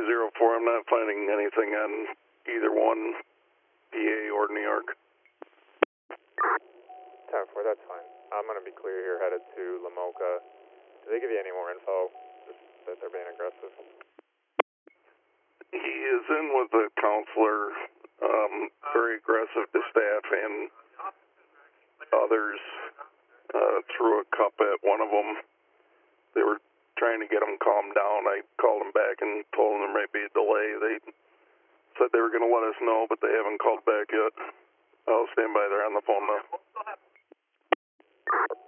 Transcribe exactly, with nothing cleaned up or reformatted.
zero four, I'm not finding anything on either one, P A or New York. ten four, that's fine. I'm going to be clear here, headed to Lamoka. Did they give you any more info, just that they're being aggressive? He is in with a counselor, um, very aggressive to staff and others, uh, threw a cup at one of them. They were trying to get him calmed down. I called him back and told him there might be a delay. They said they were going to let us know, but they haven't called back yet. I'll stand by there on the phone now.